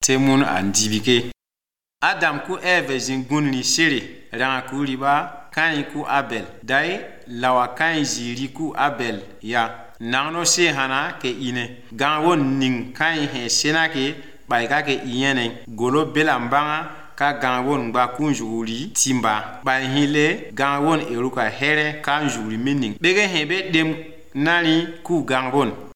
temun an dibike. Adam ku Eve zingun li sere ranga ku riba kan ku Abel dai lawa kan jiri ku Abel ya nangno se hana ke ine gangwon ning kan he senake baika ke iyene golo belambanga ka gangwon ba kunjuri timba ba hile gangwon eruka here kan juri mining bege hebe dem nani ku gangwon